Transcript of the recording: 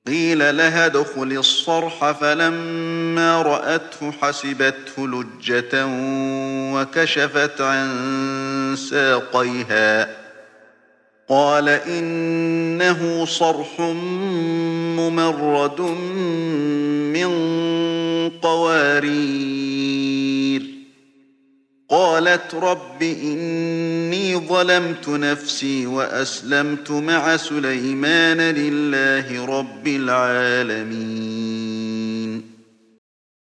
قيل لها ادخل الصرح فلما رأته حسبته لجة وكشفت عن ساقيها قال إنه صرح ممرد من قوارير قالت رب إني ظلمت نفسي وأسلمت مع سليمان لله رب العالمين